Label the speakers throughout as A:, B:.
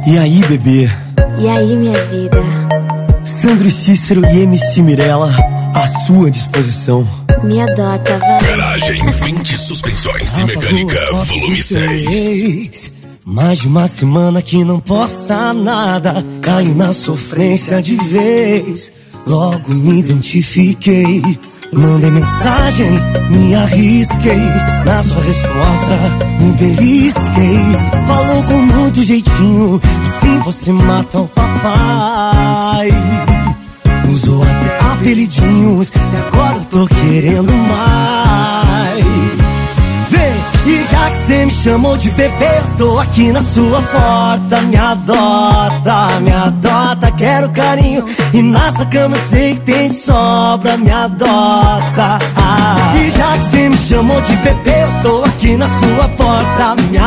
A: E aí, bebê?
B: E aí, minha vida?
A: Sandro e Cícero e MC Mirella, à sua disposição.
B: Me adota, vai.
C: Garagem 20 Suspensões e Mecânica, volume 6.
A: Mais de uma semana que não posta nada, caio na sofrência de vez. Logo me identifiquei, mandei mensagem, me arrisquei. Na sua resposta, me belisquei. Falou com muito jeitinho, que sim, você mata o papai. Usou até apelidinhos, e agora eu tô querendo mais. Vem, e já que cê me chamou de bebê, eu tô aqui na sua porta. Me adota, quero carinho. E na sua cama eu sei que tem de sobra. Me adota. E já que cê me chamou de bebê, eu tô aqui na sua porta. Me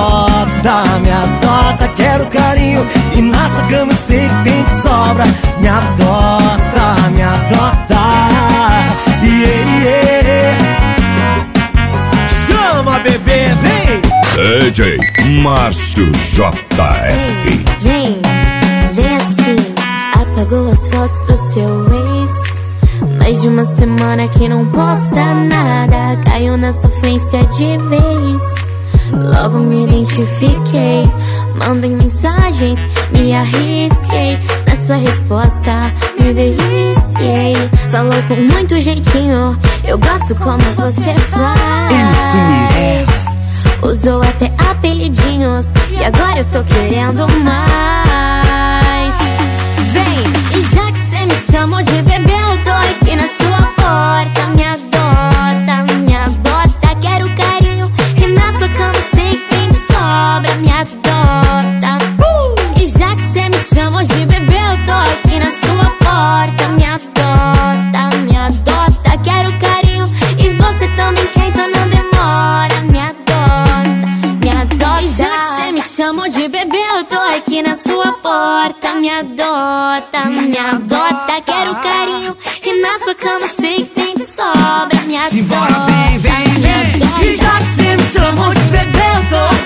A: adota, quero carinho. E na sua cama eu sei que tem de sobra. Me adota, me adota. Chama, bebê, vem!
C: DJ Márcio JF.
B: Vem assim. Apagou as fotos do seu ex. Mais de uma semana que não posta nada, caiu na sofrência de vez. Logo me identifiquei, mandei mensagens, me arrisquei. Na sua resposta, me deliciei. Falou com muito jeitinho, eu gosto como você faz. Usou até apelidinhos, e agora eu tô querendo mais. Vem, e já que cê me chamou de bebê, eu tô aqui na sua porta. Me adota, quero carinho. E na sua cama sei que tem de sobra. Me adota. E já que cê me chamou de bebê, eu tô aqui na sua porta. Me adota, quero carinho. E você também quer, então não demora. Me adota, e já que cê me chamou de bebê, eu tô aqui na sua porta. Me adota, quero carinho. E na sua cama sei que tem de sobra. Me adota.
A: Simbora, vem. E já que cê me chamou de bebê, eu tô